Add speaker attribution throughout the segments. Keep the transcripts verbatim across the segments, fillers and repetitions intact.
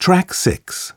Speaker 1: Track six.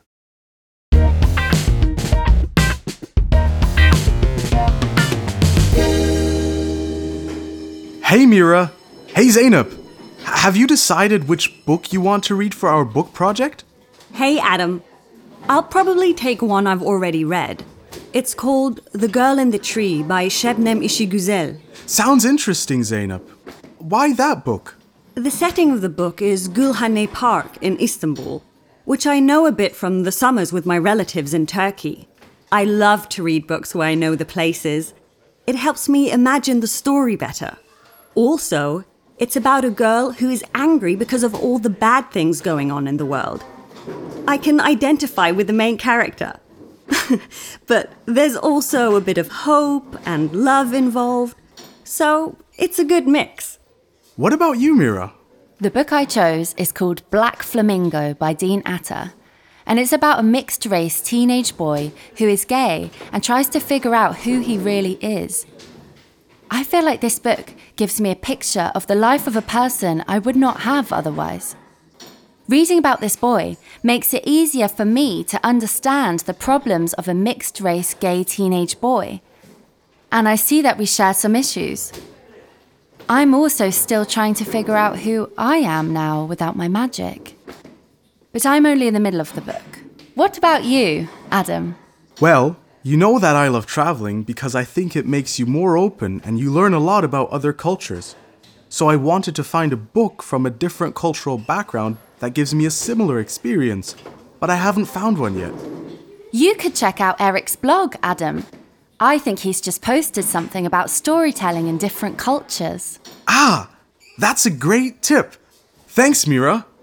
Speaker 2: Hey Mira! Hey Zainab! H- have you decided which book you want to read for our book project?
Speaker 3: Hey Adam. I'll probably take one I've already read. It's called The Girl in the Tree by Şebnem İşigüzel.
Speaker 2: Sounds interesting, Zainab. Why that book?
Speaker 3: The setting of the book is Gülhane Park in Istanbul, which I know a bit from the summers with my relatives in Turkey. I love to read books where I know the places. It helps me imagine the story better. Also, it's about a girl who is angry because of all the bad things going on in the world. I can identify with the main character. But there's also a bit of hope and love involved, so it's a good mix.
Speaker 2: What about you, Mira?
Speaker 4: The book I chose is called Black Flamingo by Dean Atta, and it's about a mixed-race teenage boy who is gay and tries to figure out who he really is. I feel like this book gives me a picture of the life of a person I would not have otherwise. Reading about this boy makes it easier for me to understand the problems of a mixed-race gay teenage boy. And I see that we share some issues. I'm also still trying to figure out who I am now without my magic. But I'm only in the middle of the book. What about you, Adam?
Speaker 2: Well, you know that I love traveling because I think it makes you more open and you learn a lot about other cultures. So I wanted to find a book from a different cultural background that gives me a similar experience, but I haven't found one yet.
Speaker 4: You could check out Eric's blog, Adam. I think he's just posted something about storytelling in different cultures.
Speaker 2: Ah, that's a great tip. Thanks, Mira.